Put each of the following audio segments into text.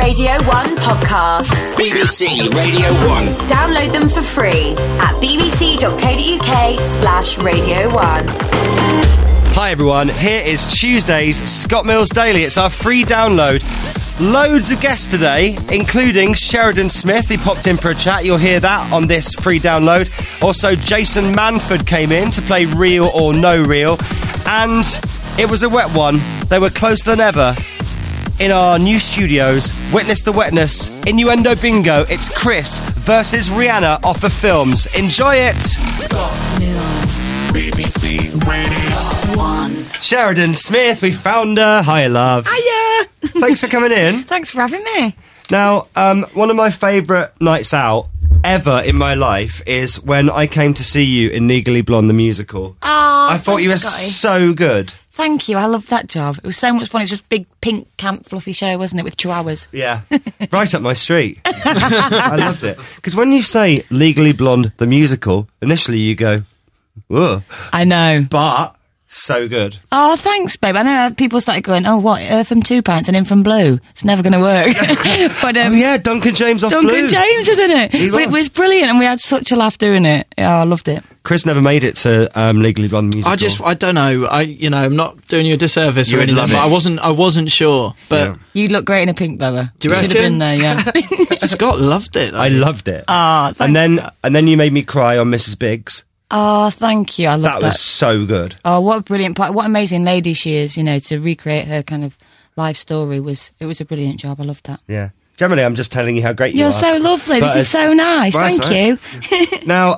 Radio 1 podcasts. BBC Radio 1. Download them for free at bbc.co.uk/Radio 1. Hi everyone, here is Tuesday's Scott Mills Daily. It's our free download. Loads of guests today, including Sheridan Smith, who popped in for a chat. You'll hear that on this free download. Also, Jason Manford came in to play Real or No Real. And it was a wet one. They were closer than ever in our new studios. Witness the wetness. Innuendo Bingo. It's Chris versus Rihanna off of Films. Enjoy it. Scott Mills, BBC Radio 1. Sheridan Smith, we found her. Hi, love. Hiya. Thanks for coming in. Thanks for having me. Now, one of my favourite nights out ever in my life is when I came to see you in Legally Blonde, the musical. Oh, I thought you were so good. Thank you, I loved that job. It was so much fun. It was just a big, pink, camp, fluffy show, wasn't it, with chihuahuas? Yeah, right up my street. I loved it. Because when you say Legally Blonde, the musical, initially you go, ugh. I know. But so good. Oh, thanks, babe. I know people started going, oh, what, her from Two Parents and him from Blue? It's never going to work. But, oh, yeah, Duncan James off Duncan Blue. James, isn't it? But it was brilliant, and we had such a laugh doing it. Yeah, I loved it. Chris never made it to Legally Blonde musical. I don't know. I'm not doing you a disservice or anything, but I wasn't sure. But yeah. You'd look great in a pink, Bubba. Do you should have been there, yeah. Scott loved it, though. I loved it. Oh, thanks. And then you made me cry on Mrs. Biggs. Oh, thank you. I love that. That was so good. Oh, what a brilliant part. What an amazing lady she is, to recreate her kind of life story it was a brilliant job. I loved that. Yeah. Generally, I'm just telling you how great you are. You're so lovely. This is so nice. Well, thank you. Now,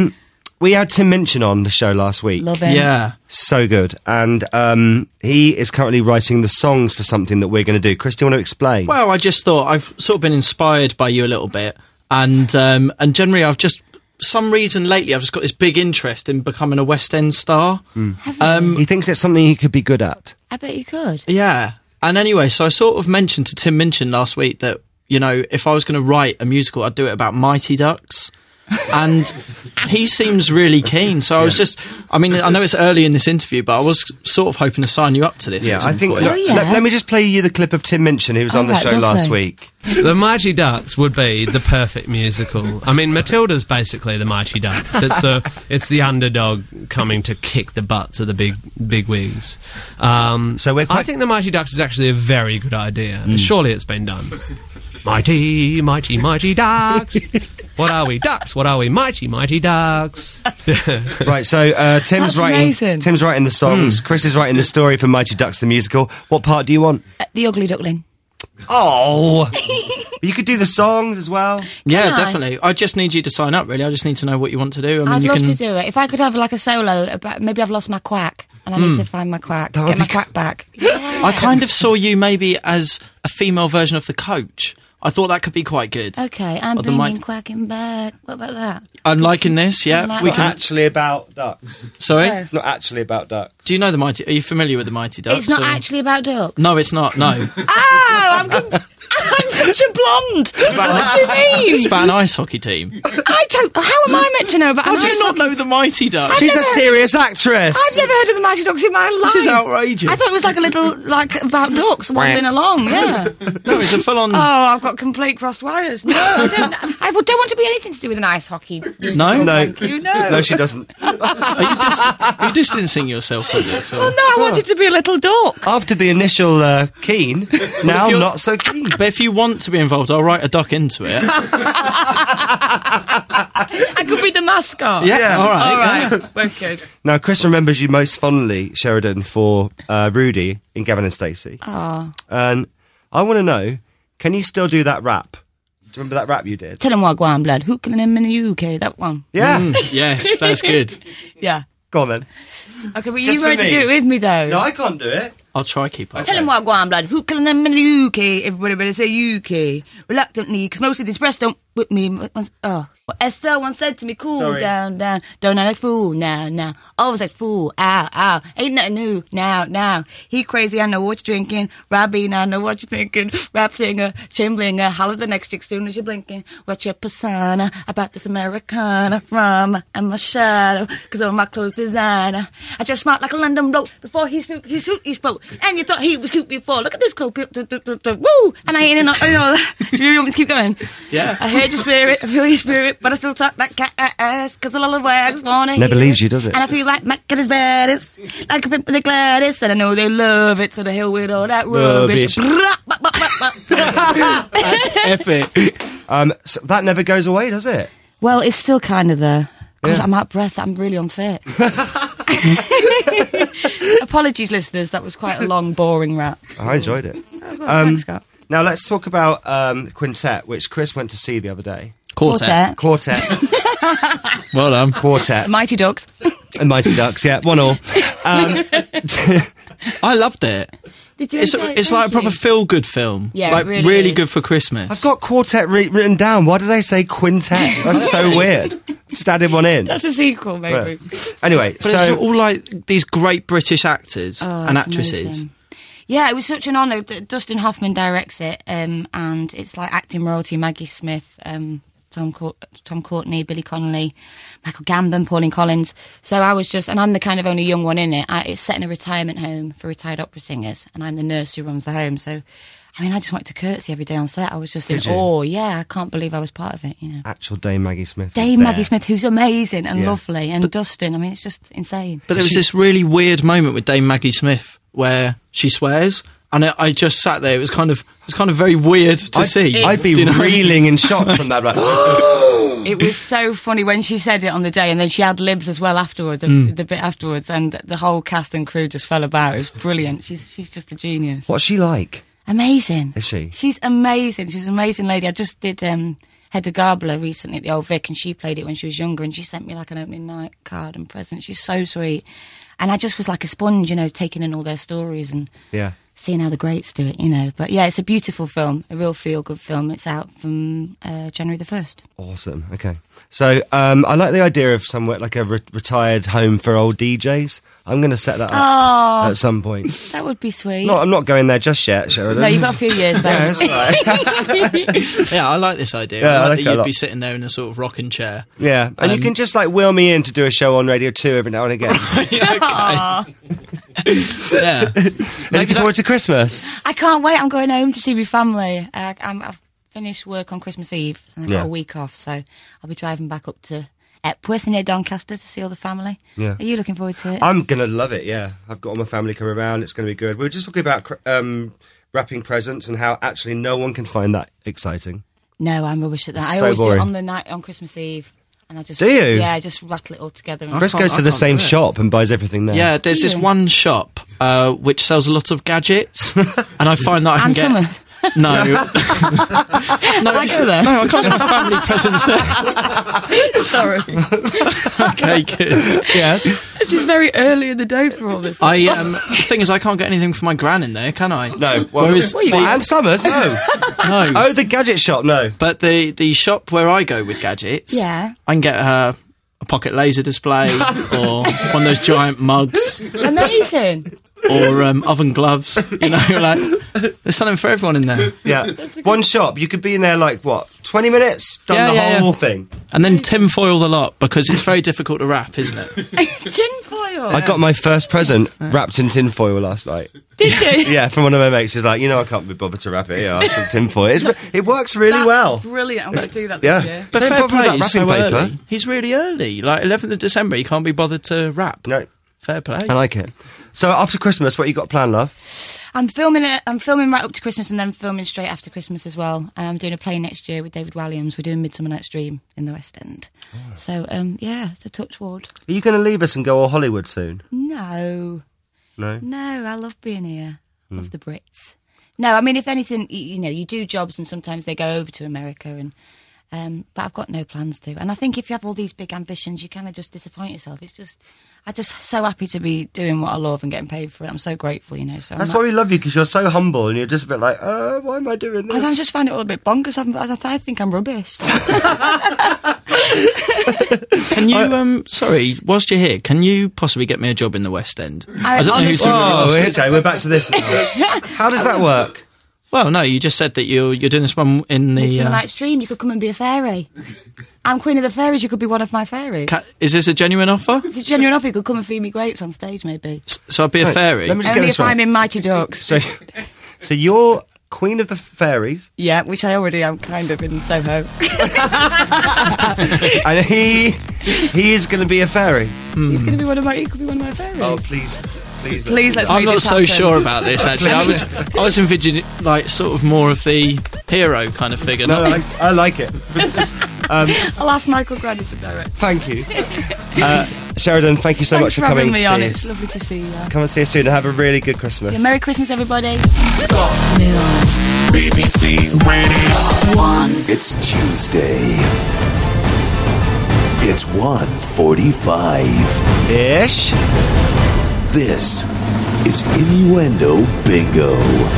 we had Tim Minchin on the show last week. Love him. Yeah. So good. And he is currently writing the songs for something that we're going to do. Chris, do you want to explain? Well, I just thought I've sort of been inspired by you a little bit. And generally, I've just... some reason lately I've just got this big interest in becoming a West End star. He thinks it's something he could be good at. I bet you could. Yeah. And anyway, so I sort of mentioned to Tim Minchin last week that, if I was going to write a musical, I'd do it about Mighty Ducks. And he seems really keen. So I was I know it's early in this interview, but I was sort of hoping to sign you up to this. Yeah, I think... Oh, yeah. Let me just play you the clip of Tim Minchin, who was on the show last week. The Mighty Ducks would be the perfect musical. I mean, Matilda's basically the Mighty Ducks. It's the underdog coming to kick the butts of the big wigs. So I think the Mighty Ducks is actually a very good idea. Surely it's been done. Mighty, mighty, mighty ducks. What are we? Ducks. What are we? Mighty, mighty ducks. Right, so Tim's amazing. writing the songs. Chris is writing the story for Mighty Ducks the musical. What part do you want? The Ugly Duckling. Oh! You could do the songs as well. Yeah, I? Definitely. I just need you to sign up, really. I just need to know what you want to do. I'd love to do it. If I could have like a solo, maybe I've lost my quack and I need to find my quack. Get my quack back. Yeah. I kind of saw you maybe as a female version of the Coach. I thought that could be quite good. Okay, I'm bringing quacking back. What about that? I'm liking this, yeah. Like we It's can. not actually about ducks. Sorry? It's not actually about ducks. Do you know the Mighty... Are you familiar with the Mighty Ducks? It's not or- actually about ducks. No, it's not, no. Oh, I'm such a blonde. What do you mean? It's about an ice hockey team. I don't... How am I meant to know about How an do ice you not hockey- know the Mighty Ducks? She's a serious actress. I've never heard of the Mighty Ducks in my life. This is outrageous. I thought it was like a little, about ducks waddling along, yeah. No, it's a full-on... Oh, I've got complete crossed wires. No, I don't want to be anything to do with an ice hockey musical. No? Thank you. No. No, she doesn't. Are you distancing yourself from this? Or? Well, no, I wanted to be a little duck. After the initial keen, now if you're- not so keen. But if you want to be involved, I'll write a duck into it. I could be the mascot. Yeah. All right. All right. Wicked. Now, Chris remembers you most fondly, Sheridan, for Rudy in Gavin and Stacey. Oh. And I want to know, can you still do that rap? Do you remember that rap you did? Tell him what Guam blood. Who can him in the UK? That one. Yeah. Yes, that's good. Yeah. Go on then. Okay, but Just you for were to me. do it with me though. No, I can't do it. I'll try keep up. Tell him what Guam blood. Who can him in the UK? Everybody better say UK. Reluctantly, because most of this press don't with me. Estelle once said to me, cool Sorry. down, don't act like fool now. Always like fool, ow, ain't nothing new now. He crazy, I know what you're drinking. Rabin, I know what you're thinking. Rap singer, chain blinger, holler the next chick soon as you're blinking. What's your persona about this Americana from? I'm a shadow, cause of my clothes designer. I dress smart like a London bloke. Before he spoke, he spoke. And you thought he was cute before. Look at this coat. Woo! And I ain't in all that. Do you really want me to keep going? Yeah. I heard your spirit, I feel your spirit, but I still talk that cat ass, cause a lot of wags wanna Never hear leaves it. you, does it? And I feel like Mac at his baddest, like a pimp with the gladdest, and I know they love it, so the hell with all that rubbish. That's epic. So that never goes away, does it? Well, it's still kind of there. God, Yeah. I'm out of breath, I'm really unfit. Apologies, listeners, that was quite a long, boring rap. I enjoyed it. Thanks, Scott. Now let's talk about Quintet, which Chris went to see the other day. Quartet. Quartet. Well done. Quartet. Mighty Ducks. And Mighty Ducks, yeah, 1-1. I loved it. Did you It's enjoy it? it's like a Thank proper you. feel-good film. Yeah, it like really is. good for Christmas. I've got Quartet written down. Why did I say Quintet? That's so weird. Just added one in. That's a sequel, maybe. Right. Anyway, But it's so all like these great British actors and It's actresses. amazing. Yeah, it was such an honour. Dustin Hoffman directs it, and it's like acting royalty. Maggie Smith, Tom Courtney, Billy Connolly, Michael Gambon, Pauline Collins. So I was just, and I'm the kind of only young one in it. It's set in a retirement home for retired opera singers, and I'm the nurse who runs the home. So, I mean, I just wanted to curtsy every day on set. I was just in awe. Yeah, I can't believe I was part of it. You know, actual Dame Maggie Smith. Dame was Maggie there. Smith, who's amazing and Yeah. lovely, and Dustin. I mean, it's just insane. But there was this really weird moment with Dame Maggie Smith where she swears, and I just sat there. It was kind of very weird to see. I'd be Do you know? reeling in shock from that. Like, It was so funny when she said it on the day, and then she had libs as well afterwards, the bit afterwards, and the whole cast and crew just fell about. It was brilliant. She's just a genius. what's she like? Amazing. Is she? She's amazing. She's an amazing lady. I just did Hedda Gabler recently at the Old Vic, and she played it when she was younger, and she sent me like an opening night card and present. She's so sweet. And I just was like a sponge, you know, taking in all their stories and Yeah. seeing how the greats do it, you know. But yeah, it's a beautiful film, a real feel-good film. It's out from January the 1st. Awesome. Okay. So I like the idea of somewhere like a retired home for old DJs. I'm going to set that up at some point. That would be sweet. No, I'm not going there just yet, Sheridan. No, you've got a few years, babe. Yeah, it's all right. Yeah, I like this idea. Yeah, I I like like it that a you'd lot. be sitting there in a sort of rocking chair. Yeah, and you can just like wheel me in to do a show on Radio 2 every now and again. Yeah. Looking forward to Christmas. I can't wait. I'm going home to see my family. I've finished work on Christmas Eve and I've got Yeah. a week off, so I'll be driving back up to Epworth near Doncaster to see all the family. Yeah. Are you looking forward to it? I'm going to love it, yeah. I've got all my family coming around. It's going to be good. We were just talking about wrapping presents and how actually no one can find that exciting. No, I'm rubbish at that. I So always do boring. it on the night on Christmas Eve. And I just Do you? Yeah, I just rattle it all together. And Chris can't- goes to I the can't same do it. shop and buys everything there. Yeah, there's Do this you? one shop which sells a lot of gadgets, and I find that I can And get Summers. no, no, I go there. no, I can't get my family presents there. Sorry. Okay, good. Yes. This is very early in the day for all this. I the thing is, I can't get anything for my gran in there, can I? No. Well, Whereas what, and Summers? No. no, Oh, the gadget shop? No. but the shop where I go with gadgets, Yeah. I can get her a pocket laser display or one of those giant mugs Amazing. or oven gloves. You know, like there's something for everyone in there. Yeah. One shop. You could be in there like, what, 20 minutes? Done Yeah, the yeah, whole yeah. thing. And then tinfoil the lot because it's very difficult to wrap, isn't it? Tinfoil. I got my first present wrapped in tinfoil last night. Did you? Yeah, from one of my mates. He's like, I can't be bothered to wrap it. Yeah, some tinfoil. It works really That's well. brilliant. I'm going to do that Yeah. this year. But Don't fair bother with play, that he's so wrapping paper. early. He's really early. Like 11th of December, he can't be bothered to wrap. No, Fair play. I like it. So after Christmas, what you got planned, love? I'm filming right up to Christmas and then filming straight after Christmas as well. I'm doing a play next year with David Walliams. We're doing Midsummer Night's Dream in the West End. So, yeah, it's a touch wood. Are you going to leave us and go all Hollywood soon? No, No. I love being here. I love the Brits. No, I mean, if anything, you know, you do jobs and sometimes they go over to America and But I've got no plans to. And I think if you have all these big ambitions, you kind of just disappoint yourself. I'm just so happy to be doing what I love and getting paid for it. I'm so grateful, you know. So That's why we love you, because you're so humble and you're just a bit like, why am I doing this? I just find it all a bit bonkers. I think I'm rubbish. Can you, sorry, whilst you're here, can you possibly get me a job in the West End? I don't know who to really ask. Okay, we're back to this now. How does that work? Well, no, you just said that you're doing this one in the... Midsummer Night's Dream, you could come and be a fairy. I'm Queen of the Fairies, you could be one of my fairies. Is this a genuine offer? It's a genuine offer, you could come and feed me grapes on stage, maybe. So I'd be a fairy? Let me just get Only this if right. I'm in Mighty Ducks. So you're Queen of the Fairies. Yeah, which I already am kind of in Soho. And he is going to be a fairy. He could be one of my fairies. Oh, please. Please, let's I'm make not this so happen. sure about this, actually. I was envisioning, like, sort of more of the hero kind of figure. No, I like it. I'll ask Michael Granny to direct. Thank you. Sheridan, thank you so much for having coming me to on. see It's us. lovely to see you. Come and see us soon and have a really good Christmas. Yeah, Merry Christmas, everybody. Scott Mills. BBC Radio 1. It's Tuesday. It's 1:45. Ish. This is Innuendo Bingo.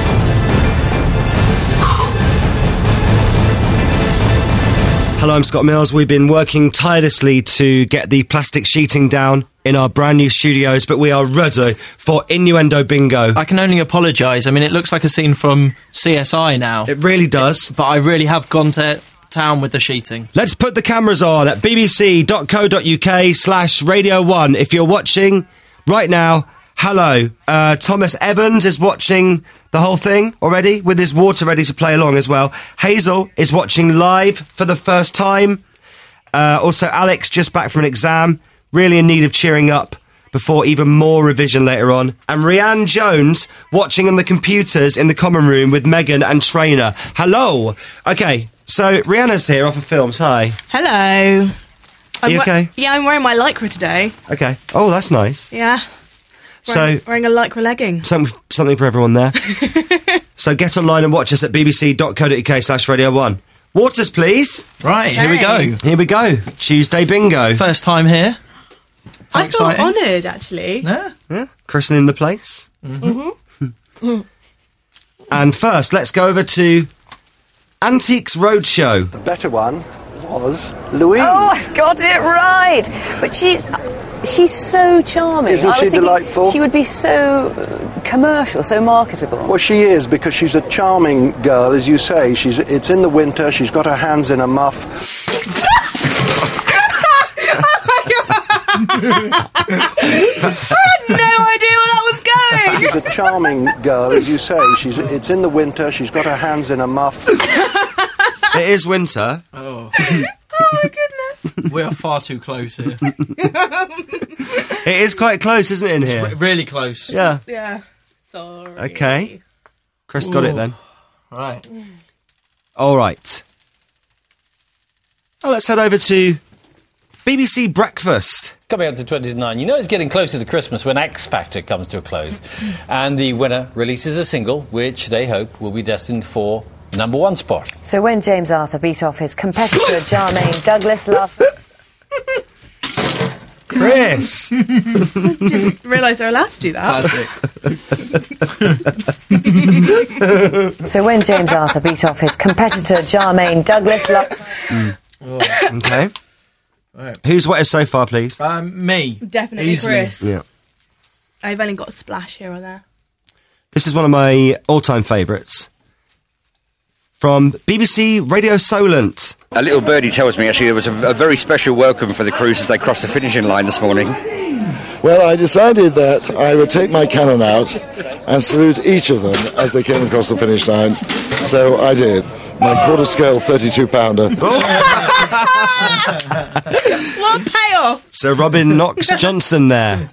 Hello, I'm Scott Mills. We've been working tirelessly to get the plastic sheeting down in our brand new studios, but we are ready for Innuendo Bingo. I can only apologise. I mean, it looks like a scene from CSI now. It really does. But I really have gone to town with the sheeting. Let's put the cameras on at bbc.co.uk/Radio 1. If you're watching right now, hello. Thomas Evans is watching the whole thing already with his water ready to play along as well. Hazel is watching live for the first time. Also, Alex just back from an exam, really in need of cheering up before even more revision later on. And Rianne Jones watching on the computers in the common room with Megan and Trainer. Hello. Okay, so Rihanna's here off of films. Hi. Hello. Are you okay? Yeah, I'm wearing my lycra today. Okay. Oh, that's nice. Yeah. Wearing a lycra legging. Something for everyone there. So get online and watch us at bbc.co.uk/Radio 1. Waters, please. Right, here we go. Here we go. Tuesday bingo. First time here. How I feel exciting. honoured, actually. Yeah. Yeah. Christening the place. Mm-hmm. And first, let's go over to Antiques Roadshow. The better one was Louise. Oh, I've got it right. But she's so charming. Isn't she delightful? She would be so commercial, so marketable. Well, she is, because she's a charming girl, as you say. It's in the winter. She's got her hands in a muff. I had no idea where that was going. She's a charming girl, as you say. It's in the winter. She's got her hands in a muff. It is winter. Oh. Oh my goodness. We are far too close here. It is quite close, isn't it, in here? Really close. Yeah. Yeah. Sorry. Okay. Chris got it then. Right. All right. Oh, let's head over to BBC Breakfast. Coming up to 29, you know it's getting closer to Christmas when X Factor comes to a close. And the winner releases a single, which they hope will be destined for #1 spot. So when James Arthur beat off his competitor Jermaine Douglas last week... Chris! Didn't realise they're allowed to do that. Classic. So when James Arthur beat off his competitor Jermaine Douglas last... Okay. Right. Who's wettest so far, please? Me. Definitely Easily. Chris. Yeah. I've only got a splash here or there. This is one of my all-time favourites. From BBC Radio Solent. A little birdie tells me, actually, there was a very special welcome for the crews as they crossed the finishing line this morning. Well, I decided that I would take my cannon out and salute each of them as they came across the finish line. So I did. My quarter-scale 32-pounder. What payoff! So Robin Knox Johnson there.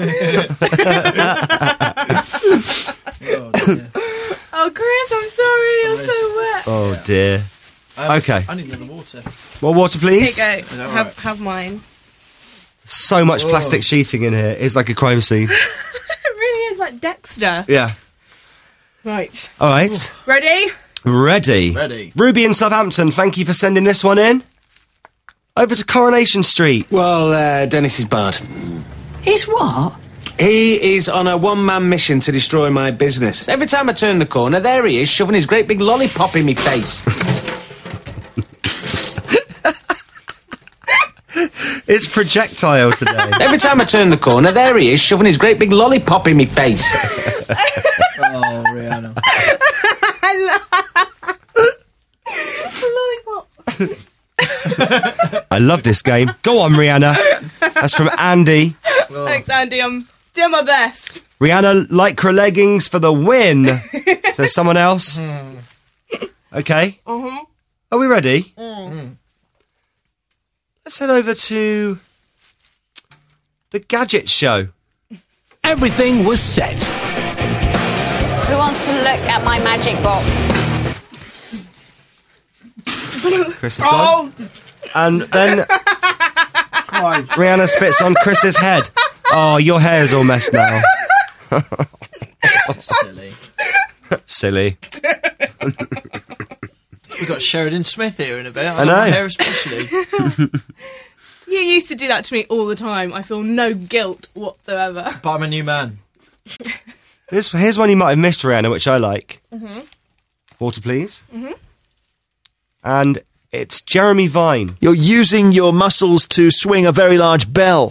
Oh, Chris, I'm sorry. You're so wet. Oh, dear. Okay. I need another water. More water, please. Here you go. Have mine. So much plastic sheeting in here. It's like a crime scene. It really is like Dexter. Yeah. Right. All right. Ready? Ready. Ready. Ruby in Southampton, thank you for sending this one in. Over to Coronation Street. Well, Dennis is barred. He's what? He is on a one-man mission to destroy my business. Every time I turn the corner, there he is, shoving his great big lollipop in me face. It's projectile today. Every time I turn the corner, there he is, shoving his great big lollipop in me face. Oh, Rihanna. Lollipop. I love this game. Go on, Rihanna. That's from Andy. Thanks, Andy. I'm doing my best. Rihanna, lycra leggings for the win. So someone else? Okay. Uh-huh. Are we ready? Let's head over to the Gadget Show. Everything was set. Who wants to look at my magic box? Chris is gone. And then Rihanna spits on Chris's head. Oh, your hair is all messed now. Silly. Silly. We've got Sheridan Smith here in a bit. I know. My hair especially. You used to do that to me all the time. I feel no guilt whatsoever. But I'm a new man. Here's one you might have missed, Rihanna, which I like. Mm-hmm. Water, please. Mm-hmm. And it's Jeremy Vine. You're using your muscles to swing a very large bell.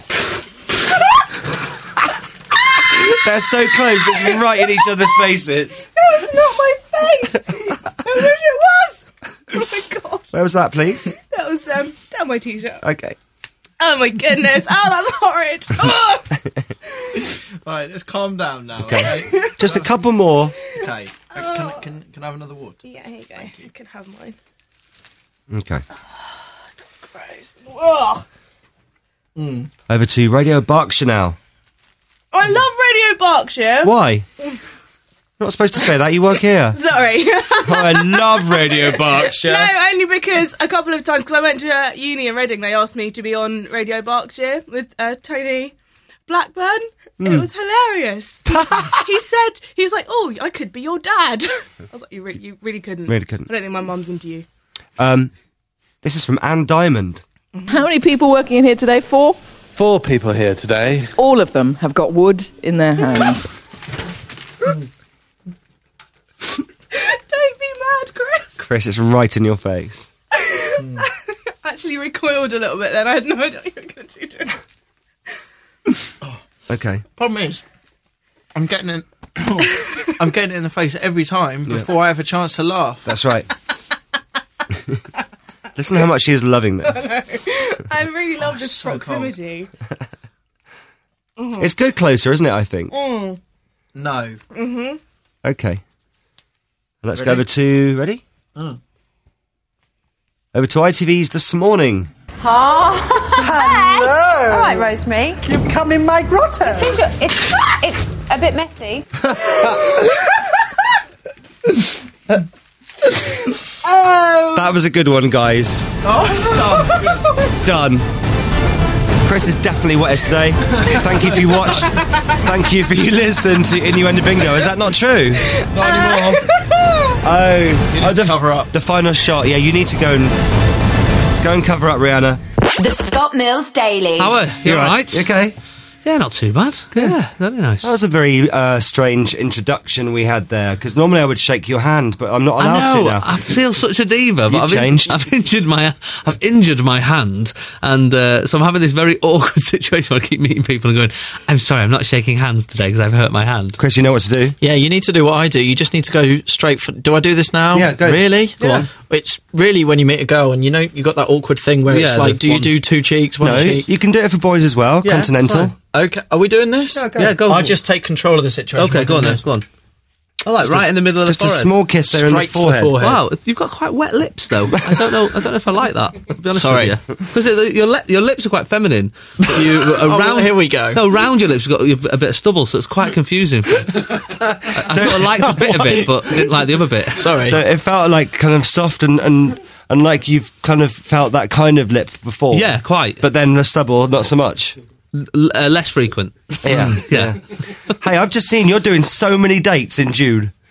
They're so close, it's right in each other's faces. That was not my face! I wish it was! Oh my god. Where was that, please? That was, down my t-shirt. Okay. Oh my goodness. Oh, that's horrid. Oh! Right, let's calm down now. Okay. Just a couple more. Okay. Can I have another water? Yeah, here you go. You can have mine. Okay. That's gross. Ugh. Over to Radio Berkshire now. I love Radio Berkshire. Why? You're not supposed to say that, you work here. Sorry. I love Radio Berkshire. No, only because a couple of times, because I went to uni in Reading, they asked me to be on Radio Berkshire with Tony Blackburn. It was hilarious. He said, he was like, oh, I could be your dad. I was like, you really couldn't. Really couldn't. I don't think my mum's into you. This is from Anne Diamond. How many people working in here today? 4? 4 people here today. All of them have got wood in their hands. Don't be mad, Chris. Chris, it's right in your face. Actually recoiled a little bit then. I had no idea you were going to do it. Okay. Problem is, I'm getting it in the face every time before I have a chance to laugh. That's right. Listen how much she is loving this. I really love this proximity. It's good closer, isn't it, I think? No. Mm-hmm. Okay. Let's go Ready? over to... Ready? Over to ITV's This Morning. Oh, hello. All right, Rosemary. You've come in my grotto. It's a bit messy. Oh. That was a good one, guys. Oh, stop. Done. Chris is definitely wettest today. Thank you if you watched. Thank you for you listened to Innuendo Bingo. Is that not true? Not anymore. Cover up. The final shot. Yeah, you need to go and cover up, Rihanna. The Scott Mills Daily. How are you? All right? You okay? Yeah, not too bad. Yeah, very nice. That was a very strange introduction we had there, because normally I would shake your hand, but I'm not allowed I know, to now. I feel such a diva, but I've injured my hand, and so I'm having this very awkward situation where I keep meeting people and going, I'm sorry, I'm not shaking hands today because I've hurt my hand. Chris, you know what to do? Yeah, you need to do what I do. You just need to go straight for... Do I do this now? Yeah, go. Really? Go on. It's really when you meet a girl and you know you got that awkward thing where it's like, do you do 2 cheeks, 1 No, cheek? you can do it for boys as well, Yeah, continental. fine. Okay, are we doing this? Yeah, go. I'll just take control of the situation. Okay, go on then, go on. I like right in the middle of the Just a forehead. small kiss there in the Straight to the forehead. forehead. Wow, you've got quite wet lips though. I don't know if I like that. To be honest Sorry. with you, because your lips are quite feminine. But you around here we go. No, around your lips you've got a bit of stubble, so it's quite confusing. I sort of liked a bit of it, but didn't like the other bit. Sorry. So it felt like kind of soft and like you've kind of felt that kind of lip before. Yeah, quite. But then the stubble, not so much. Less frequent. Yeah. Yeah. Hey, I've just seen you're doing so many dates in June.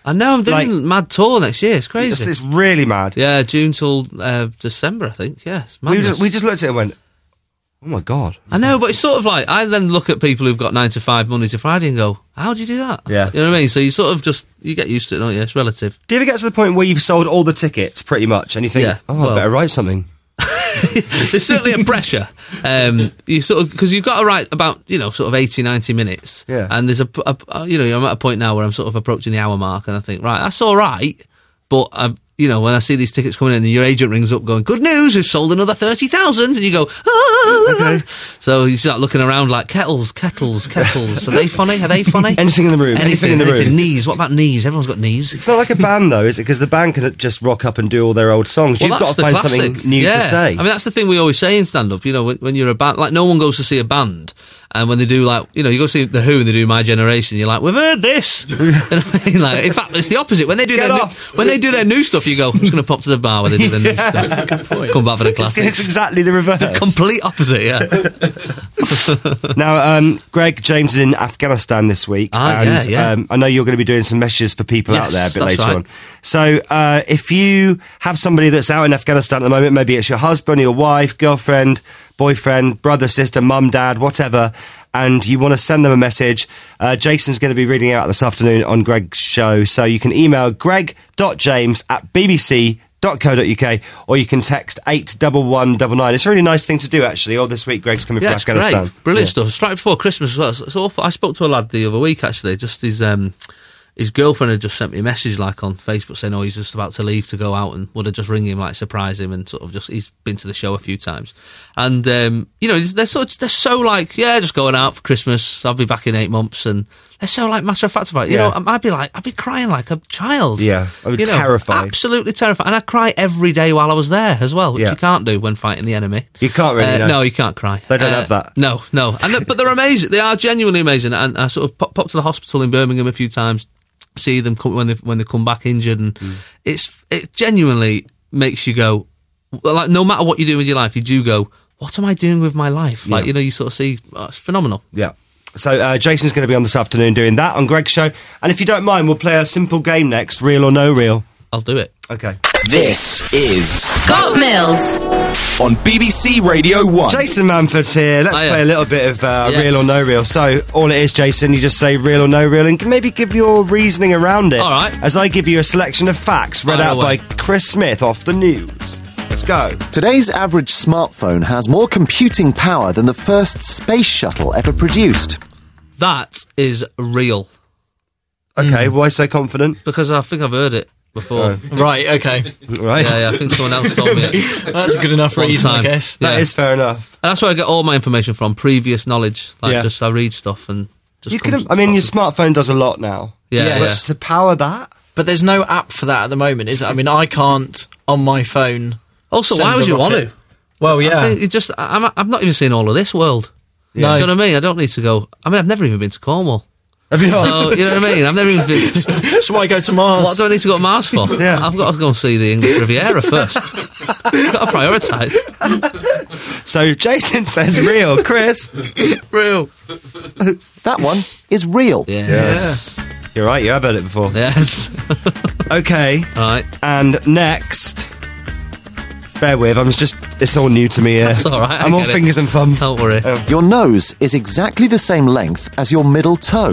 I know, I'm doing mad tour next year. It's crazy. It's really mad. Yeah, June till December, I think. Yeah, it's madness. We just looked at it and went, oh my God. I know, but it's sort of like, I then look at people who've got 9 to 5, Monday to Friday and go, how do you do that? Yeah. You know what I mean? So you sort of just, you get used to it, don't you? It's relative. Do you ever get to the point where you've sold all the tickets, pretty much, and you think, I better write something? There's certainly a pressure. You sort of, because you've got to write about, sort of 80, 90 minutes. Yeah. And there's I'm at a point now where I'm sort of approaching the hour mark and I think, right, that's all right, but when I see these tickets coming in and your agent rings up going, good news, we've sold another 30,000, and you go, okay. So you start looking around like, kettles. Are they funny? Anything in the room. Anything in the room. Knees. What about knees? Everyone's got knees. It's not like a band, though, is it? Because the band can just rock up and do all their old songs. Well, you've got to find something new to say. I mean, that's the thing we always say in stand-up. When you're a band, like, no one goes to see a band. And when they do, like, you go see The Who and they do My Generation, you're like, we've heard this. In fact, it's the opposite. When they do their new stuff, you go, I'm just going to pop to the bar where they do their new stuff. Good point. Come back for the classics. It's exactly the reverse. The complete opposite, yeah. Now, Greg James is in Afghanistan this week. Yeah. I know you're going to be doing some messages for people out there a bit later on. So, if you have somebody that's out in Afghanistan at the moment, maybe it's your husband, your wife, girlfriend, boyfriend, brother, sister, mum, dad, whatever, and you want to send them a message, Jason's going to be reading it out this afternoon on Greg's show. So you can email greg.james@bbc.co.uk or you can text 81199. It's a really nice thing to do, actually. This week, Greg's coming from Afghanistan. Great. Brilliant stuff. It's right before Christmas as well. It's awful. I spoke to a lad the other week, actually, just his girlfriend had just sent me a message, like, on Facebook saying, he's just about to leave to go out, and would I just ring him, like, surprise him, and sort of he's been to the show a few times. And, they're so like, just going out for Christmas, I'll be back in 8 months, and they're so, like, matter of fact about it. I'd be crying like a child. Yeah, I'd be terrified. Absolutely terrified. And I cry every day while I was there as well, which you can't do when fighting the enemy. You can't really, No, you can't cry. They don't have that. No. But they're amazing. They are genuinely amazing. And I sort of popped to the hospital in Birmingham a few times, see them when they come back injured, and it genuinely makes you go, like, no matter what you do with your life, you do go, what am I doing with my life? Like, you sort of see, it's phenomenal. Yeah. So Jason's going to be on this afternoon doing that on Greg's show, and if you don't mind, we'll play a simple game next, Real or No Real. I'll do it. Okay. This is Scott Mills on BBC Radio 1. Jason Manford's here. Let's play a little bit of Real or No Real. So, all it is, Jason, you just say Real or No Real and maybe give your reasoning around it. All right. As I give you a selection of facts read out by Chris Smith off the news. Let's go. Today's average smartphone has more computing power than the first space shuttle ever produced. That is real. Okay, why so confident? Because I think I've heard it before. Right, okay. Right. Yeah, I think someone else told me it. That's a good enough reason, I guess. That is fair enough. And that's where I get all my information from, previous knowledge. Like, just I read stuff and just... your smartphone does a lot now. Yeah. But to power that... But there's no app for that at the moment, is it? I mean, I can't, on my phone... Also, why would you want to? Well, yeah. I think I'm not even seeing all of this world. Yeah. Do you know what I mean? I don't need to go... I mean, I've never even been to Cornwall. Have you not? So, you know what I mean? I've never even been... That's why I go to Mars. What do I need to go to Mars for? Yeah. I've got to go and see the English Riviera first. I've got to prioritise. So, Jason says real. Chris? Real. That one is real. Yes. You're right, you have heard it before. Yes. Okay. Right. And next... Bear with, it's all new to me here. That's all right. I'm all fingers and thumbs. Don't worry. Your nose is exactly the same length as your middle toe.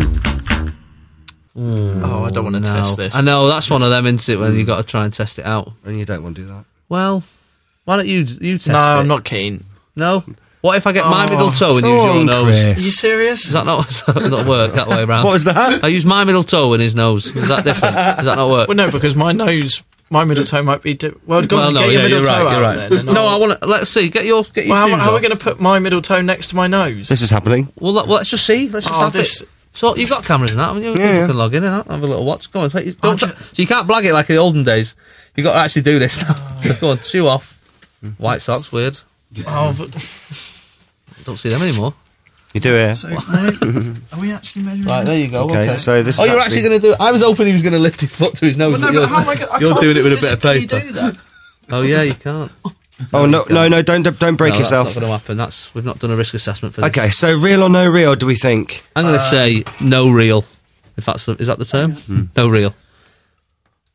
I don't want to test this. I know, that's one of them, isn't it, when you've got to try and test it out. And you don't want to do that. Well, why don't you test it? No, I'm not keen. No? What if I get my middle toe and use your nose? Are you serious? Does that not work that way around? What was that? I use my middle toe in his nose. Is that different? Does that not work? Well, no, because my middle toe might be... get your middle toe out then. No, I want to... Let's see. Get your shoes how are we off. going to put my middle toe next to my nose? This is happening. Well, let's just see. Let's just have it. So, you've got cameras and that, haven't you? You can log in and have a little watch. Go on. So you can't blag it like in the olden days. You've got to actually do this now. So go on, shoe off. White socks, weird. Oh, but... Don't see them anymore. You do it. So, are we actually measuring Right, there you go. Okay, so this is you're actually going to do it. I was hoping he was going to lift his foot to his nose. Well, no, but how am I going to... You're doing it with a bit of paper. Do that? Oh, yeah, you can't. Oh, no, don't break yourself. That's not going to happen. We've not done a risk assessment for this. Okay, so real or no real, do we think? I'm going to say no real. Is that the term? No real.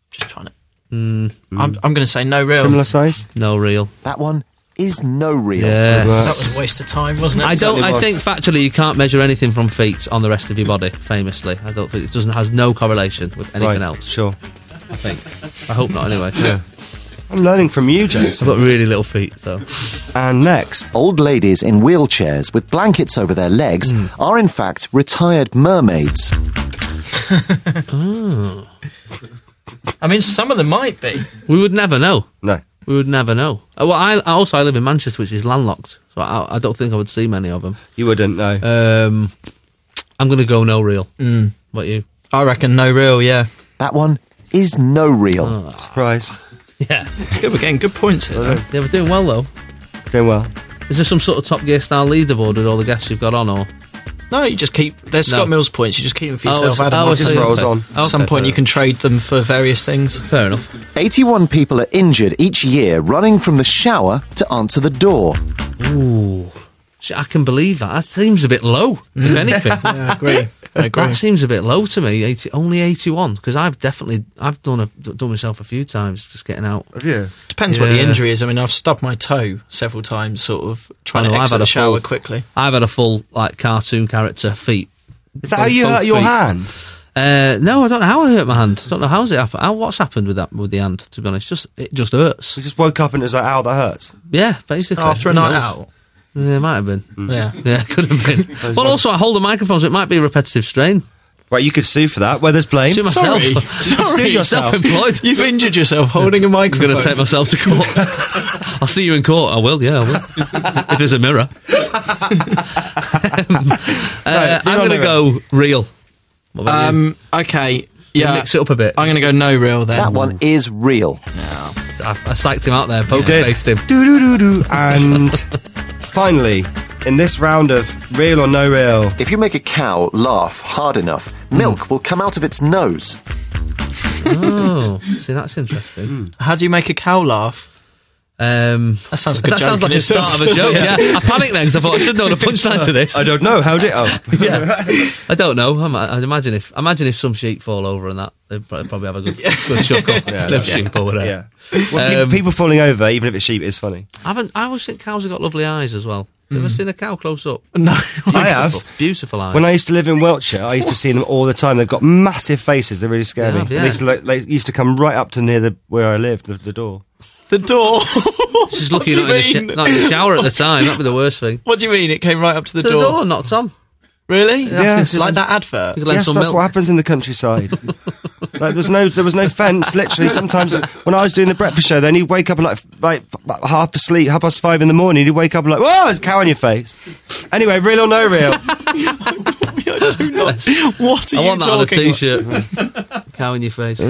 Just trying to. I'm going to say no real. Similar size? No real. That one is no real. Yeah. That was a waste of time, wasn't it? I think factually you can't measure anything from feet on the rest of your body. Famously, I don't think it has no correlation with anything else. Sure. I think. I hope not. Anyway. Yeah. I'm learning from you, Jason. I've got really little feet, so. And next, old ladies in wheelchairs with blankets over their legs are in fact retired mermaids. Oh. I mean, some of them might be. We would never know. No. We would never know. Well, I live in Manchester, which is landlocked, so I don't think I would see many of them. You wouldn't know. I'm going to go no real. What about you? I reckon no real, yeah. That one is no real. Oh. Surprise. Yeah. It's good, we're getting good points here, though. Yeah, we're doing well, though. Doing well. Is there some sort of Top Gear style leaderboard with all the guests you've got on, or...? No, you just keep... There's Scott Mills points, you just keep them for yourself, Adam. It just rolls on. At some point you can trade them for various things. Fair enough. 81 people are injured each year running from the shower to answer the door. Ooh. I can believe that. That seems a bit low, if anything. Yeah, I agree. That seems a bit low to me. Only 81, because I've done myself a few times just getting out. Have you? Depends what the injury is. I mean, I've stubbed my toe several times, sort of trying to exit the shower quickly. I've had a full cartoon character feet. Is that how you hurt your hand? No, I don't know how I hurt my hand. I don't know how's it happened. What's happened with the hand? To be honest, it just hurts. You just woke up and it was like, "Ow, that hurts." Yeah, basically after a night out. Yeah, it might have been. Yeah, could have been. Well, also I hold the microphone, so it might be a repetitive strain. Right, you could sue for that. Where there's blame. Sue myself. Sue yourself. Self-employed. You've injured yourself holding a microphone. I'm going to take myself to court. I'll see you in court. I will. Yeah, I will. If there's a mirror. I'm going to go real. What about you? Okay. Yeah. Mix it up a bit. I'm going to go no real then. That one is real. No. I psyched him out there. Poker faced him. And finally, in this round of real or no real, if you make a cow laugh hard enough, milk will come out of its nose. Oh, see, that's interesting. How do you make a cow laugh? That sounds like a joke. That sounds like the start of a joke. Yeah. I panicked then because I thought I should know the punchline to this. I don't know. How did? Yeah, I don't know. I'd imagine if some sheep fall over and that, they'd probably have a good chuckle. Sheep or whatever. Yeah. Well, people falling over, even if it's sheep, is funny. I always think cows have got lovely eyes as well. You ever seen a cow close up? No, I have. Beautiful eyes. When I used to live in Wiltshire, I used to see them all the time. They've got massive faces. They're really scary. Yeah. They used to come right up to near where I lived, the door. The door? She's lucky not in the shower at the time. That'd be the worst thing. What do you mean? It came right up to the door? To the door, knocked on. Really? Yes. Like that advert? Yes, that's what happens in the countryside. There was no fence, literally. Sometimes when I was doing the breakfast show, then he'd wake up like half asleep, 5:30 in the morning, he'd wake up like, whoa, there's a cow on your face. Anyway, real or no real? I do not. What are you talking about? I want that on a t-shirt. Cow in your face.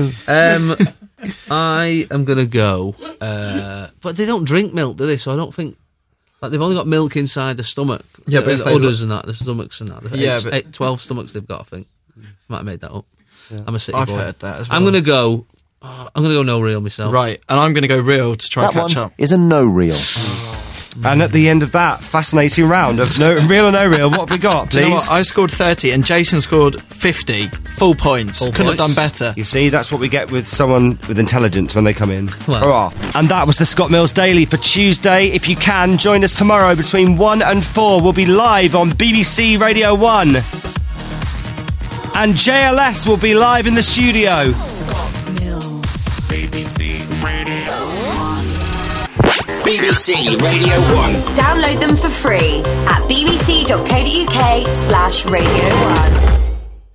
I am going to go, but they don't drink milk, do they? So I don't think, they've only got milk inside the stomach. Yeah, but the udders and that, the stomachs and that. Yeah, 12 stomachs they've got, I think. Might have made that up. Yeah. I'm a city boy. I've heard that as well. I'm going to go no real myself. Right, and I'm going to go real to try and catch up. Is a no real. And at the end of that fascinating round of real or no real, what have we got, please? Do you know what? I scored 30 and Jason scored 50. Full points. Couldn't have done better. You see, that's what we get with someone with intelligence when they come in. Well. And that was the Scott Mills Daily for Tuesday. If you can, join us tomorrow between 1 and 4. We'll be live on BBC Radio 1. And JLS will be live in the studio. Scott Mills, BBC Radio 1. BBC Radio 1. Download them for free at bbc.co.uk/Radio 1.